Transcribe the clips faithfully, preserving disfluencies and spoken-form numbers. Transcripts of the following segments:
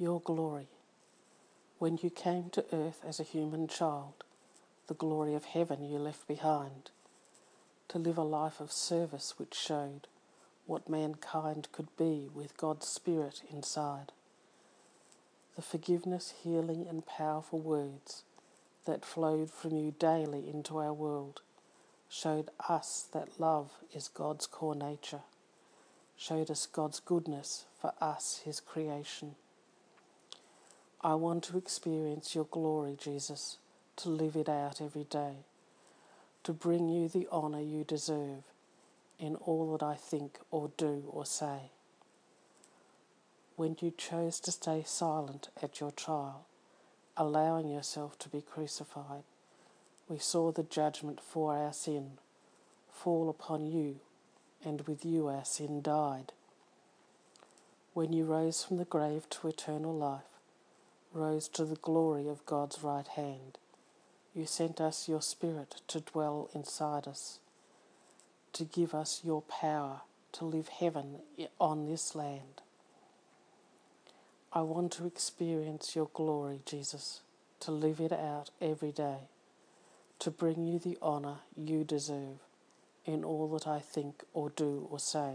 Your glory. When you came to earth as a human child, the glory of heaven you left behind, to live a life of service which showed what mankind could be with God's Spirit inside. The forgiveness, healing and powerful words that flowed from you daily into our world showed us that love is God's core nature, showed us God's goodness for us, His creation. I want to experience your glory, Jesus, to live it out every day, to bring you the honour you deserve in all that I think or do or say. When you chose to stay silent at your trial, allowing yourself to be crucified, we saw the judgment for our sin fall upon you, and with you our sin died. When you rose from the grave to eternal life, rose to the glory of God's right hand, you sent us your Spirit to dwell inside us, to give us your power to live heaven on this land. I want to experience your glory, Jesus, to live it out every day, to bring you the honour you deserve in all that I think or do or say.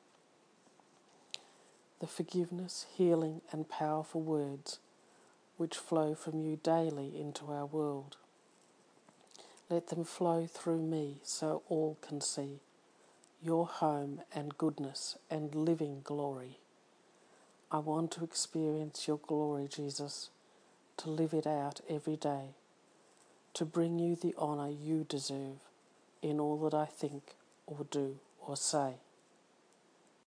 The forgiveness, healing and powerful words which flow from you daily into our world. Let them flow through me so all can see your home and goodness and living glory. I want to experience your glory, Jesus, to live it out every day, to bring you the honour you deserve in all that I think or do or say.